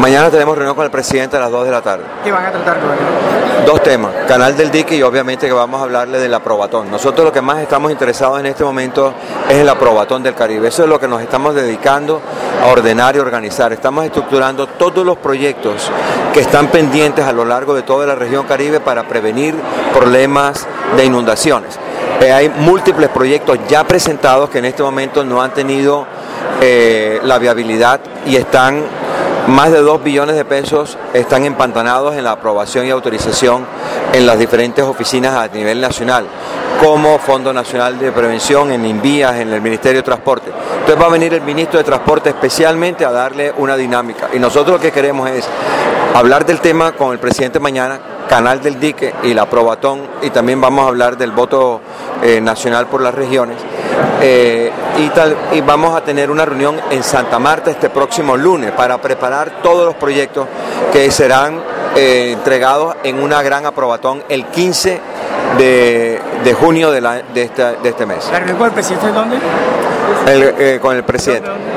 Mañana tenemos reunión con el presidente a las 2 de la tarde. ¿Qué van a tratar, gobernador? Dos temas, Canal del Dique y obviamente que vamos a hablarle del aprobatón. Nosotros lo que más estamos interesados en este momento es el aprobatón del Caribe. Eso es lo que nos estamos dedicando a ordenar y organizar. Estamos estructurando todos los proyectos que están pendientes a lo largo de toda la región Caribe para prevenir problemas de inundaciones. Hay múltiples proyectos ya presentados que en este momento no han tenido la viabilidad y están más de 2 billones de pesos están empantanados en la aprobación y autorización en las diferentes oficinas a nivel nacional, como Fondo Nacional de Prevención, en INVIAS, en el Ministerio de Transporte. Entonces va a venir el ministro de Transporte especialmente a darle una dinámica. Y nosotros lo que queremos es hablar del tema con el presidente mañana, Canal del Dique y la aprobatón, y también vamos a hablar del voto nacional por las regiones. Y vamos a tener una reunión en Santa Marta este próximo lunes para preparar todos los proyectos que serán entregados en una gran aprobatón el 15 de junio de este mes. ¿La reunión con el presidente de dónde? Con el presidente.